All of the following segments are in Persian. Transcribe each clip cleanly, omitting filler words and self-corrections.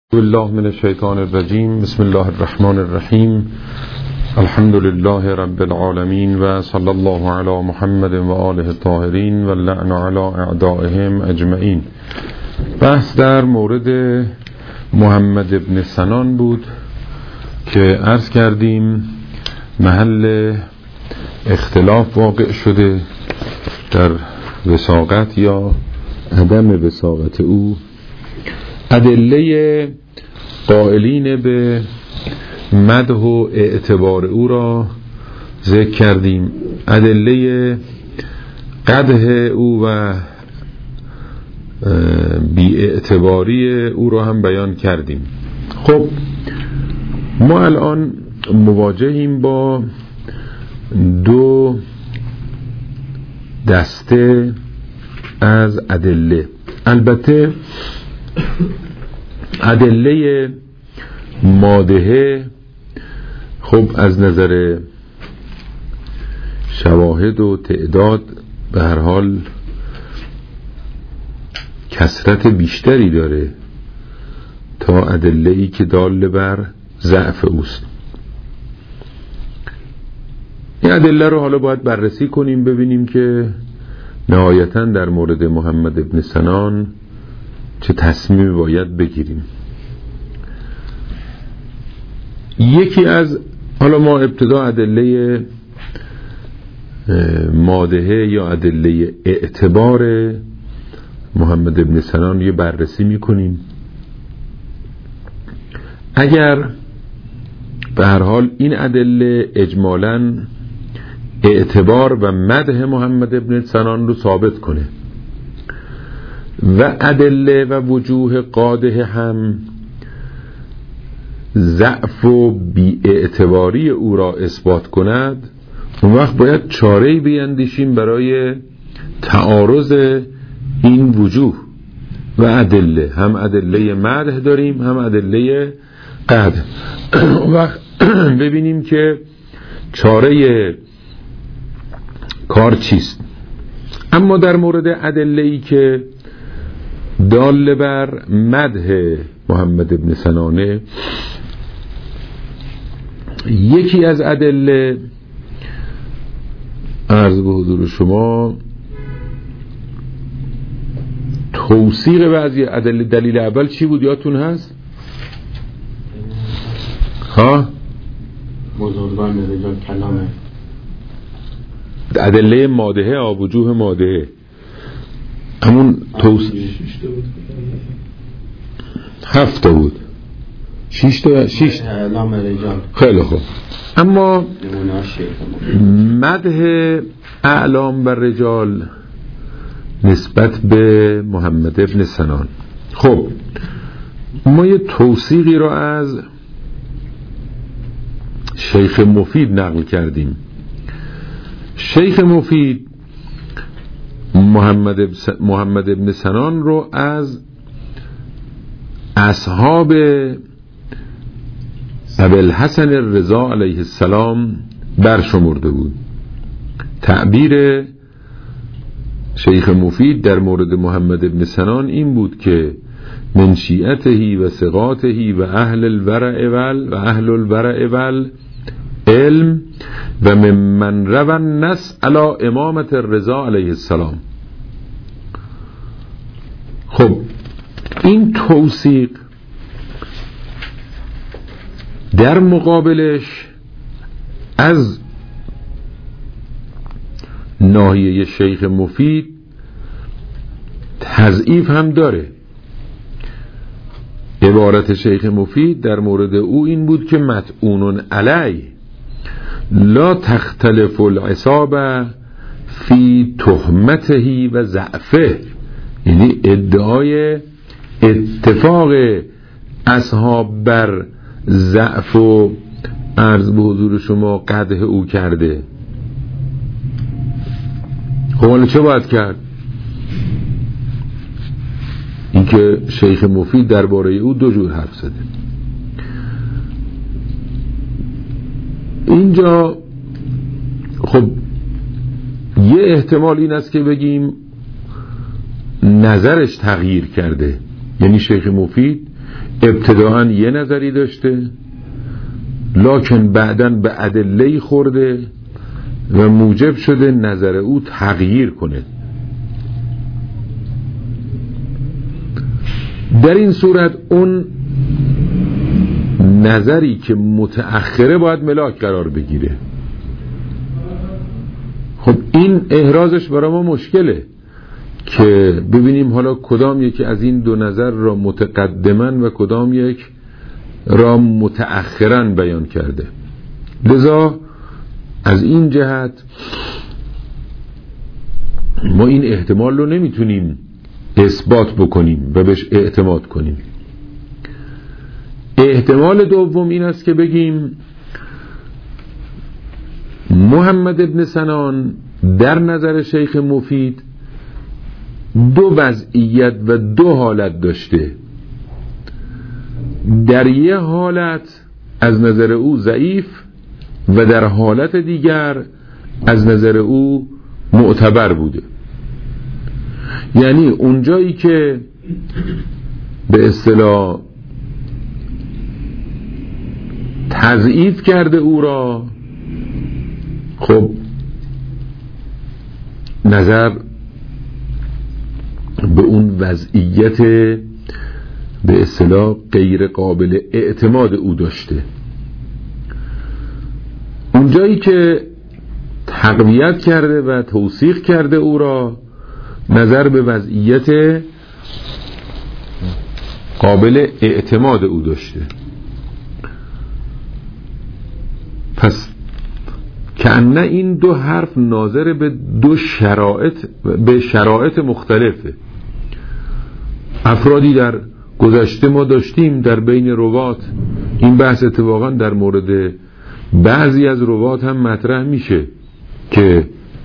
بالله من الشیطان الرجیم. بسم الله الرحمن الرحیم. الحمد لله رب العالمین و صلی الله علی محمد و آله الطاهرین و لعن علی اعدائهم اجمعین. بحث در مورد محمد ابن سنان بود که عرض کردیم محل اختلاف واقع شده در وثاقت یا عدم وثاقت او. ادله قائلین به مدح و اعتبار او را ذکر کردیم، ادله قدح او و بی اعتباری او را هم بیان کردیم. خب ما الان مواجهیم با دو دسته از ادله. البته ادله مادحه خب از نظر شواهد و تعداد به هر حال کثرت بیشتری داره تا ادله‌ای که دال بر ضعف اوست. این ادله رو حالا باید بررسی کنیم ببینیم که نهایتاً در مورد محمد ابن سنان چه تصمیمی باید بگیریم. یکی از حالا ما ابتدا ادله مادحه یا ادله اعتبار محمد ابن سنان یه بررسی میکنیم. اگر به هر حال این ادله اجمالاً اعتبار و مدح محمد ابن سنان رو ثابت کنه و ادله و وجوه قادح هم ضعف و بی‌اعتباری او را اثبات کند، اون وقت باید چاره‌ای بیندیشیم برای تعارض این وجوه و ادله. هم ادله مدح داریم هم ادله قدح. اون وقت ببینیم که چاره کار چیست. اما در مورد ادله‌ای که دال بر مدح محمد ابن سنانه، یکی از ادله عرض به حضور شما توثیق بعضی ادله. دلیل اول چی بود یادتون هست؟ بزرگان رجال کلامه ادله مادحه وجوه مادحه همون هفت بود. شش اعلام رجال. خیلی خوب. اما مدح اعلام بر رجال نسبت به محمد ابن سنان، خب ما یه توثیقی را از شیخ مفید نقل کردیم. شیخ مفید محمد ابن سنان رو از اصحاب ابوالحسن الرضا علیه السلام برشمرده بود. تعبیر شیخ مفید در مورد محمد ابن سنان این بود که من شیعته و ثقاته و اهل الورع والعلم و ممن روى النص علی امامت الرضا علیه السلام. خب این توثیق در مقابلش از ناحیه شیخ مفید تضعیف هم داره. عبارت شیخ مفید در مورد او این بود که مطعون علی لا تختلف العصابه فی تهمته و ضعفه، یعنی ادعای اتفاق اصحاب بر ضعف و عرض به حضور شما قدح او کرده. خب حالا چه باید کرد؟ این که شیخ مفید درباره او دو جور حرف زده. اینجا خب یه احتمال این است که بگیم نظرش تغییر کرده، یعنی شیخ مفید ابتداعاً یه نظری داشته، لکن بعداً به ادله خورده و موجب شده نظر او تغییر کنه. در این صورت اون نظری که متأخره باید ملاک قرار بگیره. خب این احرازش برای ما مشکله که ببینیم حالا کدام یکی از این دو نظر را متقدماً و کدام یک را متأخراً بیان کرده. لذا از این جهت ما این احتمال رو نمیتونیم اثبات بکنیم و بهش اعتماد کنیم. احتمال دوم این است که بگیم محمد ابن سنان در نظر شیخ مفید دو وضعیت و دو حالت داشته. در یه حالت از نظر او ضعیف و در حالت دیگر از نظر او معتبر بوده. یعنی اونجایی که به اصطلاح تضعیف کرده او را، خب نظر به اون وضعیت به اصطلاح غیر قابل اعتماد او داشته. اونجایی که تقویت کرده و توثیق کرده او را، نظر به وضعیت قابل اعتماد او داشته. پس کأنه این دو حرف ناظر به دو شرایط مختلفه. افرادی در گذشته ما داشتیم در بین روات، این بحث اتفاقا در مورد بعضی از روات هم مطرح میشه که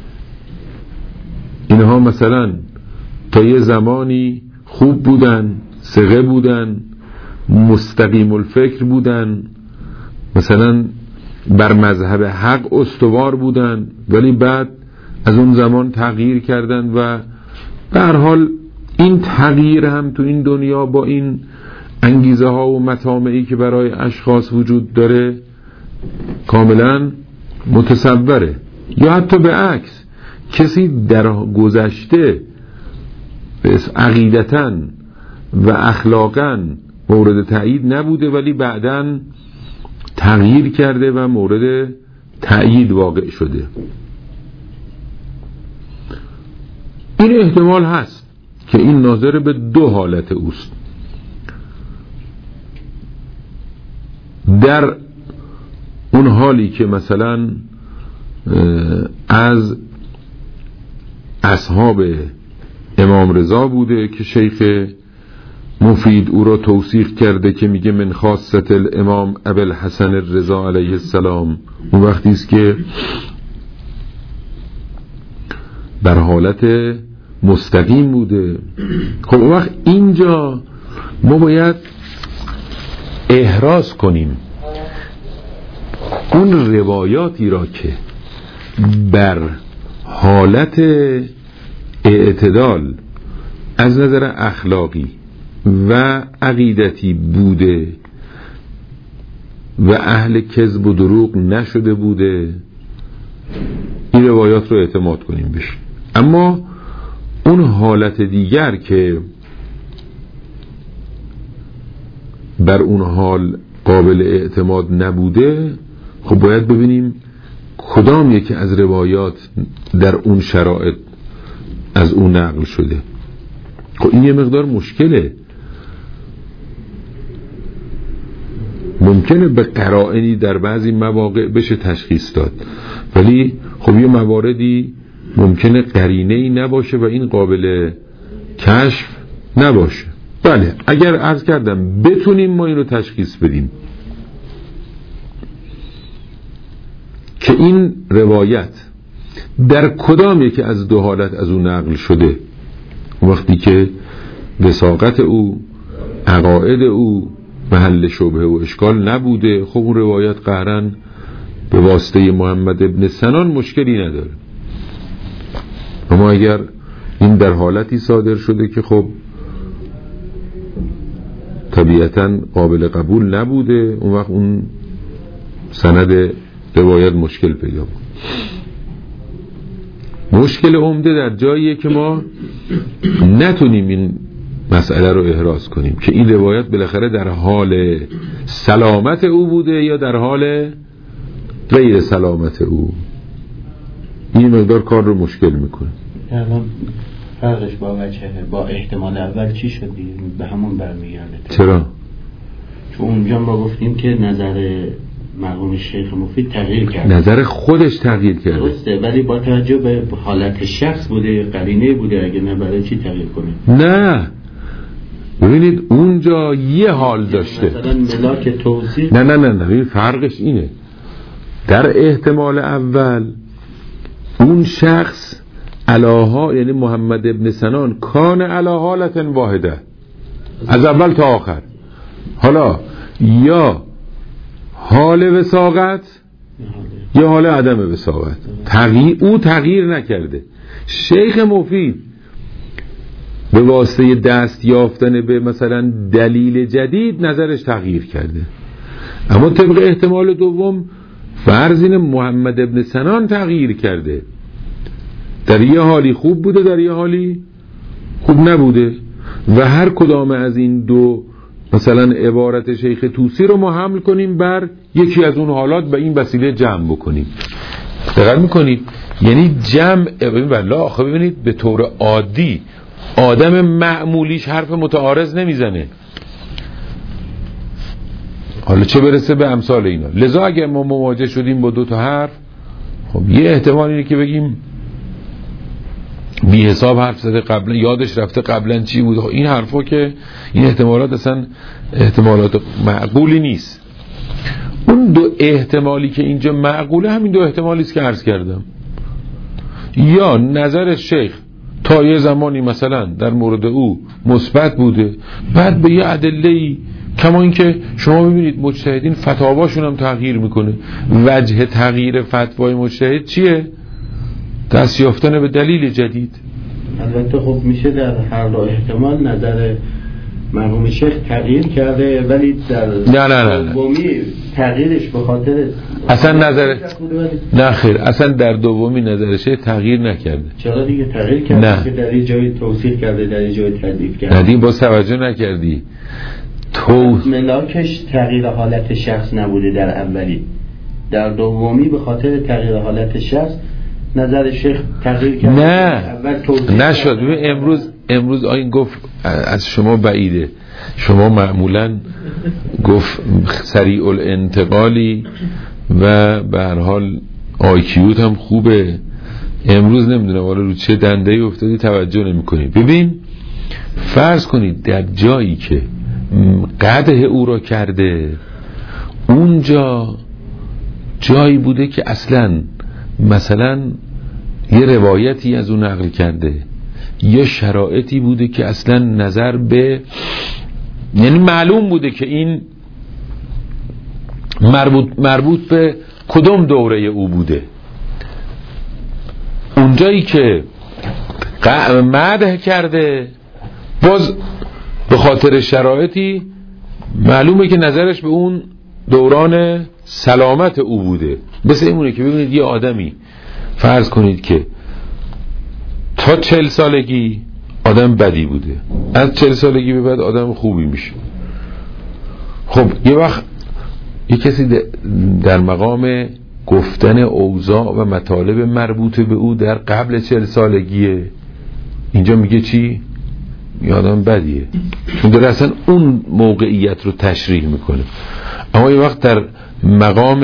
اینها مثلا تا یه زمانی خوب بودن، ثقه بودن، مستقیم الفکر بودن، مثلا بر مذهب حق استوار بودن، ولی بعد از اون زمان تغییر کردن و به هر حال این تغییر هم تو این دنیا با این انگیزه ها و مطامعی که برای اشخاص وجود داره کاملا متصوره. یا حتی به عکس کسی در گذشته عقیدتاً و اخلاقاً مورد تأیید نبوده ولی بعداً تغییر کرده و مورد تأیید واقع شده. این احتمال هست که این ناظر به دو حالت اوست. در اون حالی که مثلا از اصحاب امام رضا بوده که شیخ مفید او را توثیق کرده که میگه من خاصت الامام ابوالحسن الرضا علیه السلام، اون وقتی است که بر حالت مستقیم بوده. خب اون وقت اینجا ما باید احراز کنیم اون روایاتی را که بر حالت اعتدال از نظر اخلاقی و عقیدتی بوده و اهل کذب و دروغ نشده بوده، این روایات رو اعتماد کنیم بشه. اما اون حالت دیگر که بر اون حال قابل اعتماد نبوده، خب باید ببینیم کدام یکی از روایات در اون شرایط از اون نقل شده. خب این یه مقدار مشکله. ممکنه به قرائنی در بعضی مواقع بشه تشخیص داد، ولی خب یه مواردی ممکنه قرینه‌ای نباشه و این قابل کشف نباشه. بله، اگر عرض کردم بتونیم ما این رو تشخیص بدیم که این روایت در کدام یکی از دو حالت از اون نقل شده، وقتی که وثاقت او، عقاید او محل شبهه و اشکال نبوده، خب اون روایت قهرن به واسطه محمد ابن سنان مشکلی نداره. اما اگر این در حالتی صادر شده که خب طبیعتاً قابل قبول نبوده، اون وقت اون سند روایت مشکل پیدا بود. مشکل عمده در جاییه که ما نتونیم این مسئله رو احراز کنیم که این روایت بالاخره در حال سلامت او بوده یا در حال غیر سلامت او. این مقدار کار رو مشکل میکنه. الان فرقش با احتمال اول چی شد؟ به همون برمیگرده. چرا؟ چون اونجا ما گفتیم که نظر مرحوم شیخ مفید تغییر کرد. نظر خودش تغییر کرده. درسته، ولی با توجه به حالت شخص بوده، قرینه بوده، اگه نه برای چی تغییر کنه؟ نه ببینید اونجا یه حال داشته، مثلا ملاک توصیف. نه فرقش اینه. در احتمال اول اون شخص علاها، یعنی محمد ابن سنان کان علا حالت واحده از اول تا آخر، حالا یا حال وساقت یا حال عدم وساقت، او تغییر نکرده. شیخ مفید به واسطه دست یافتن به مثلا دلیل جدید نظرش تغییر کرده، اما طبق احتمال دوم فرض اینه محمد ابن سنان تغییر کرده، در یه حالی خوب بوده در یه حالی خوب نبوده، و هر کدام از این دو مثلا عبارت شیخ طوسی رو ما حمل کنیم بر یکی از اون حالات به این وسیله جمع بکنیم. دقت میکنید؟ یعنی جمع ببینید به طور عادی آدم معمولیش حرف متعارض نمیزنه، حالا چه برسه به امثال اینا. لذا اگر ما مواجه شدیم با دو تا حرف، خب یه احتمال اینه که بگیم بی حساب حرف زده قبلا، یادش رفته قبلا چی بود. این حرفا که این احتمالات اصلا احتمالات معقولی نیست. اون دو احتمالی که اینجا معقوله همین دو احتمالی است که عرض کردم. یا نظر شیخ تا یه زمانی مثلا در مورد او مثبت بوده، بعد به یه ادله‌ای، کما اینکه شما ببینید مجتهدین فتاواشون هم تغییر میکنه. وجه تغییر فتوای مجتهد چیه؟ دست یافتن به دلیل جدید. البته خب میشه در هر دو احتمال نظر مرحوم شیخ تغییر کرده، ولی در دومی تغییرش به خاطر اصلا نظر نه خیر، اصلا در دومی نظر شیخ تغییر نکرده. چرا دیگه تغییر کرده؟ که در این جای توصیف کرده، در این جای تضعیف کرده. ندیم باز توجه نکردی. ملاکش تغییر حالت شخص نبوده در اولی، در دومی به خاطر تغییر حالت شخص نظر شیخ تغییر کرده. نه نشد. امروز آین گفت از شما بعیده، شما معمولا گفت سریع الانتقالی و به هر حال آیکیوت هم خوبه. امروز نمیدونم والا رو چه دنده‌ای افتادی توجه نمی‌کنی. ببین فرض کنید در جایی که قدح او را کرده، اونجا جایی بوده که اصلا مثلا یه روایتی از اون نقل کرده، یا شرایطی بوده که اصلا نظر به، یعنی معلوم بوده که این مربوط به کدوم دوره او بوده. اونجایی که مدح کرده باز به خاطر شرایطی معلومه که نظرش به اون دوران سلامت او بوده. مثل اینونه که ببینید یه آدمی فرض کنید که تا 40 سالگی آدم بدی بوده، از 40 سالگی به بعد آدم خوبی میشه. خب یه وقت یه کسی در مقام گفتن اوضاع و مطالب مربوط به او در قبل 40 سالگیه، اینجا میگه چی؟ یه آدم بدیه، چون داره اصلا اون موقعیت رو تشریح میکنه. اما یه وقت در مقام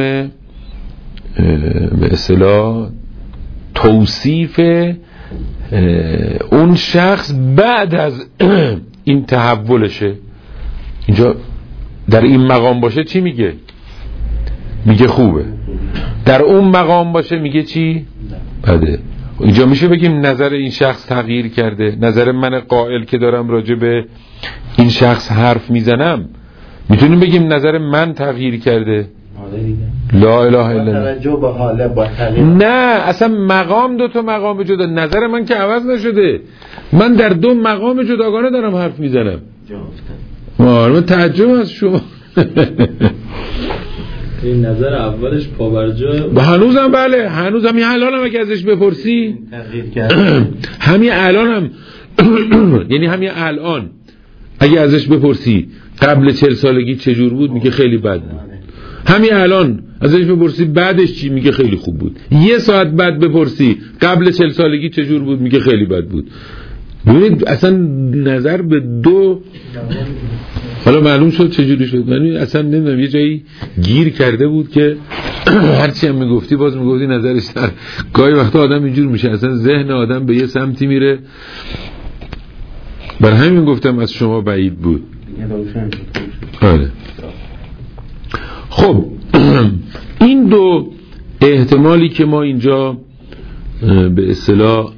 به اصطلاح توصیف اون شخص بعد از این تحولشه، اینجا در این مقام باشه چی میگه؟ میگه خوبه. در اون مقام باشه میگه چی؟ بده. اینجا میشه بگیم نظر این شخص تغییر کرده. نظر من قائل که دارم راجع به این شخص حرف میزنم، میتونیم بگیم نظر من تغییر کرده. لا اله الا الله. نه اصلا مقام دو تا مقام جدا، نظر من که عوض نشده، من در دو مقام جداگانه دارم حرف میزنم. من تعجب از شما. این نظر اولش پابرجا هنوزم بله، هنوزم یه الانم اگه ازش بپرسی همین الانم یعنی همین الان اگه ازش بپرسی قبل 40 سالگی چجور بود میگه خیلی بد بود. همین الان ازش بپرسی بعدش چی میگه خیلی خوب بود. یه ساعت بعد بپرسی قبل 40 سالگی چجور بود میگه خیلی بد بود. ببینید اصلا نظر به دو حالا معلوم شد چجوری شد. یعنی اصلا نمیدونم یه جایی گیر کرده بود که هرچی هم میگفتی باز میگفتی نظرش در. گاهی وقتا آدم اینجور میشه اصلا ذهن آدم به یه سمتی میره. بر همین گفتم از شما بعید بود. آره. خب این دو احتمالی که ما اینجا به اصطلاح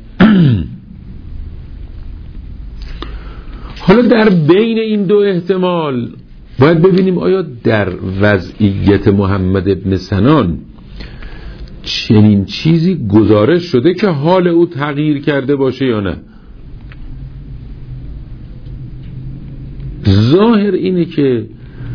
حالا در بین این دو احتمال باید ببینیم آیا در وضعیت محمد ابن سنان چنین چیزی گزارش شده که حال او تغییر کرده باشه یا نه. ظاهر اینه که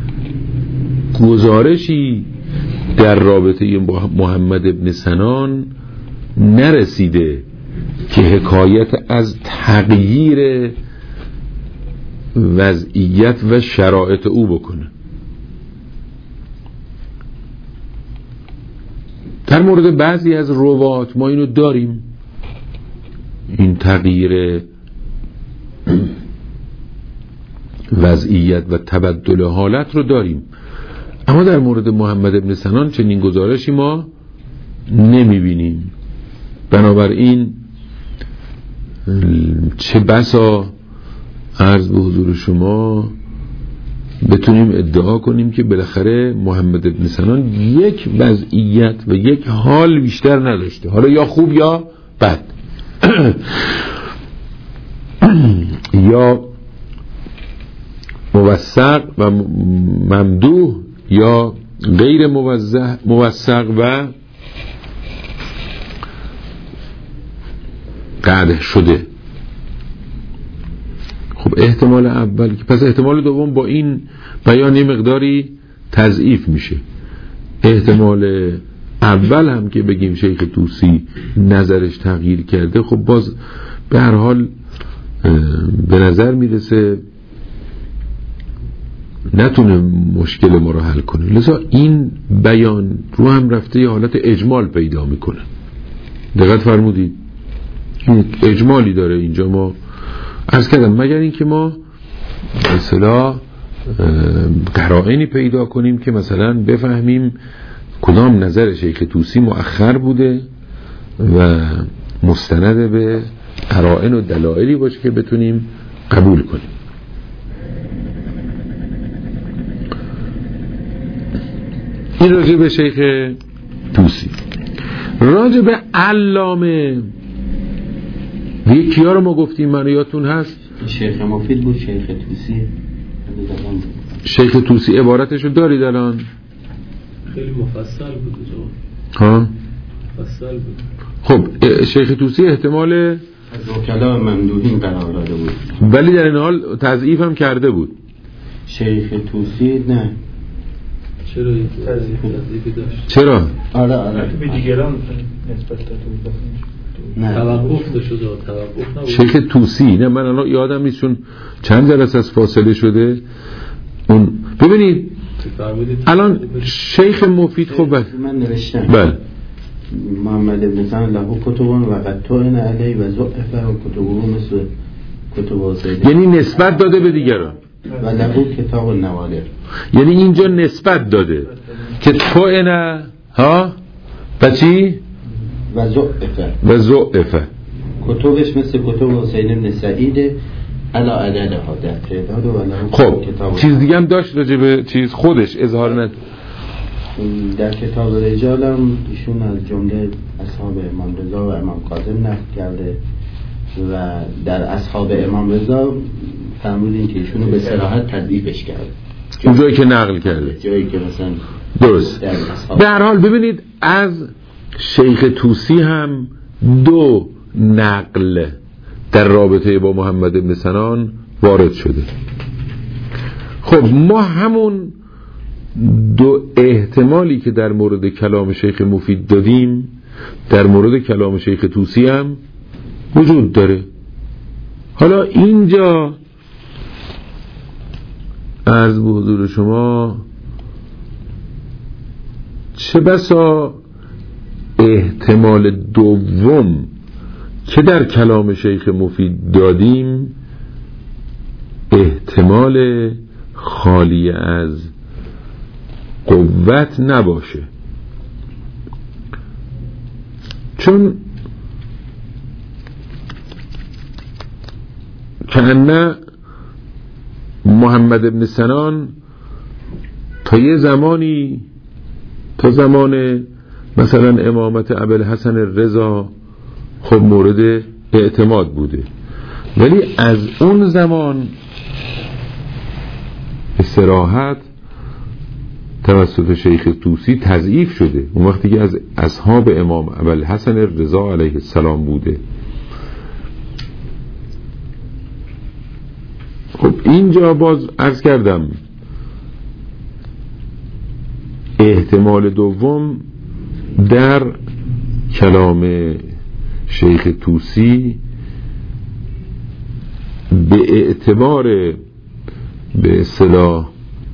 گزارشی در رابطه محمد ابن سنان نرسیده که حکایت از تغییر وضعیت و شرایط او بکنه. در مورد بعضی از روات ما اینو داریم، این تغییر وضعیت و تبدل حالت رو داریم، اما در مورد محمد ابن سنان چنین گزارشی ما نمیبینیم. بنابراین چه بسا عرض به حضور شما بتونیم ادعا کنیم که بالاخره محمد ابن سنان یک وضعیت و یک حال بیشتر نداشته، حالا یا خوب یا بد یا موثق و ممدوح یا غیر موثق و قدح شده. خب احتمال اول، پس احتمال دوم با این بیان یه مقداری تضعیف میشه. احتمال اول هم که بگیم شیخ طوسی نظرش تغییر کرده، خب باز به هر حال به نظر میرسه نتونه مشکل ما رو حل کنه، لذا این بیان رو هم رفته یه حالت اجمال پیدا میکنه. دقت فرمودید؟ اجمالی داره اینجا. ما عرض کردم مگر این که ما به اصطلاح قرائنی پیدا کنیم که مثلا بفهمیم کدام نظر شیخ طوسی مؤخر بوده و مستند به قرائن و دلایلی باشه که بتونیم قبول کنیم. این راجع به شیخ طوسی. راجع به علامه یکی‌ها رو ما گفتیم، من یادتون هست شیخ مفید بود، شیخ طوسی. شیخ طوسی عبارتشو دارید الان؟ خیلی مفصل بود ها؟ مفصل بود. خب شیخ طوسی احتمال از وکلا ممدوحین قرار داده بود، ولی در این حال تضعیف هم کرده بود. شیخ طوسی نه. چرا تضعیفی داشت؟ چرا؟ آره به دیگران نسبت داده بود. نه توقف شده، توقف نبود. شیخ طوسی نه، من الان یادم نیست چون چند جلسه از فاصله شده. اون ببینید الان شیخ مفید خب من نوشتم بله محمد ابن سنان له کتبان و قد طعن علیه و ضعف و کتبه مثل کتب سید، یعنی نسبت داده به دیگران و له کتاب النوادر، یعنی اینجا نسبت داده که طعن ها و چی و ضعف کتبش مثل کتب حسین بن سعید علا عددها در تعداد و له خب کتاب. چیز دیگه هم داشت راجع به چیز خودش اظهار ند در کتاب رجال هم ایشون از جمله اصحاب امام رضا و امام کاظم نقل کرده و در اصحاب امام رضا فرمودین که ایشونو به صراحت تضعیفش کرده، اون جایی که نقل کرده، جایی که مثلا درست. به هر حال ببینید از شیخ طوسی هم دو نقل در رابطه با محمد ابن سنان وارد شده. خب ما همون دو احتمالی که در مورد کلام شیخ مفید دادیم در مورد کلام شیخ طوسی هم وجود داره. حالا اینجا عرض به حضور شما چه بسا احتمال دوم که در کلام شیخ مفید دادیم احتمال خالی از قوت نباشه، چون کأنه محمد ابن سنان تا یه زمانی، تا زمان مثلا امامت ابوالحسن رضا خب مورد اعتماد بوده، ولی از اون زمان صراحت توسط شیخ طوسی تضعیف شده. اون وقتی که از اصحاب امام ابوالحسن رضا علیه السلام بوده. خب اینجا باز عرض کردم احتمال دوم در کلام شیخ طوسی به اعتبار به اصطلاح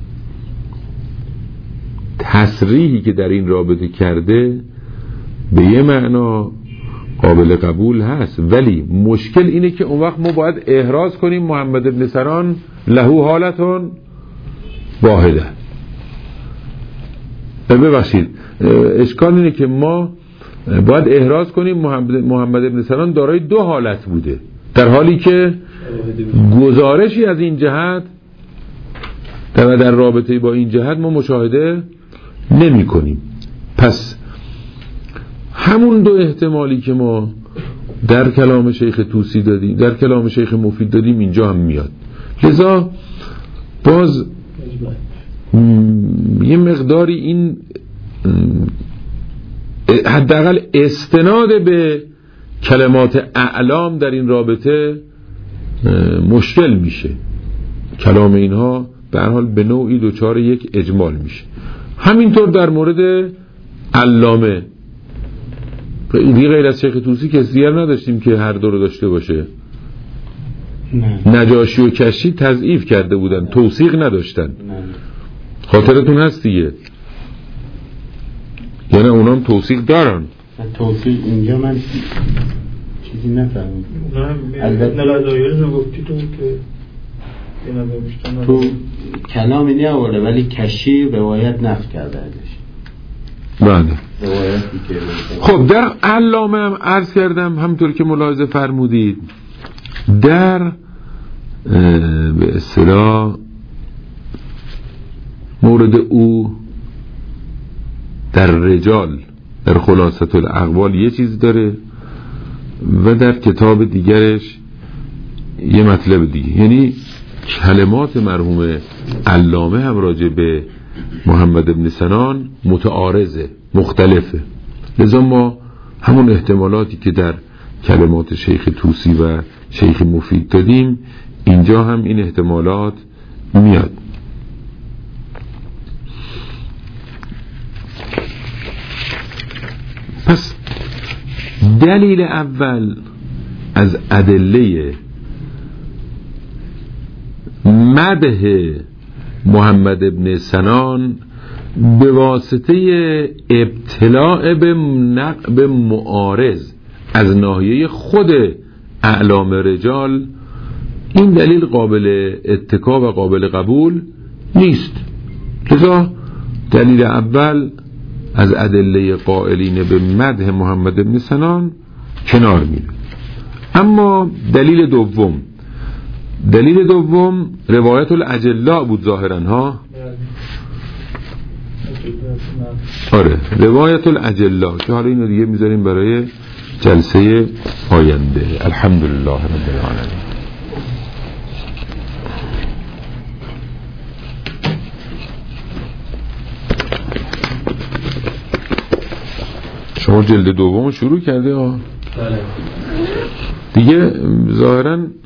تصریحی که در این رابطه کرده به یه معنا قابل قبول هست، ولی مشکل اینه که اون وقت ما باید احراز کنیم محمد ابن سنان له حالتون واحده. ببخشید، اشکال اینه که ما باید احراز کنیم محمد ابن سنان دارای دو حالت بوده، در حالی که گزارشی از این جهت در رابطه با این جهت ما مشاهده نمی کنیم. پس همون دو احتمالی که ما در کلام شیخ طوسی دادیم، در کلام شیخ مفید دادیم، اینجا هم میاد. لذا باز یه مقداری این حداقل استناد به کلمات اعلام در این رابطه مشکل میشه. کلام اینها به هر حال به نوعی دوچار یک اجمال میشه. همینطور در مورد علامه دیگه غیر از شیخ طوسی کسی دیگر نداشتیم که هر دو رو داشته باشه. نجاشی و کشی تضعیف کرده بودن، توثیق نداشتن. خاطرتون هست دیگه، یعنی اونام توثیق دارن. توثیق اینجا من چیزی نفهمیدم. البته نلادایل رو گفتی تو کلامی نه آورده، ولی کشی روایت نقل کرده ازش. بله. خب در علامه هم عرض کردم همونطور که ملاحظه فرمودید در به اصطلاح مورد او در رجال در خلاصة الاقوال یه چیز داره و در کتاب دیگرش یه مطلب دیگه، یعنی کلمات مرحوم علامه هم راجع به محمد ابن سنان متعارضه، مختلفه. لذا ما همون احتمالاتی که در کلمات شیخ طوسی و شیخ مفید دادیم اینجا هم این احتمالات میاد. پس دلیل اول از ادله مدح محمد ابن سنان به واسطه ابتلاع به معارض از ناحیه خود اعلام رجال، این دلیل قابل اتکا و قابل قبول نیست. لذا دلیل اول از ادله قائلین به مدح محمد ابن سنان کنار میره. اما دلیل دوم روایت الاجلا بود ظاهرا ها. آره روایت الاجلا که حالا اینو دیگه میذاریم برای جلسه آینده. الحمدلله رب العالمین. شما جلد دوم شروع کرده ها دیگه ظاهرا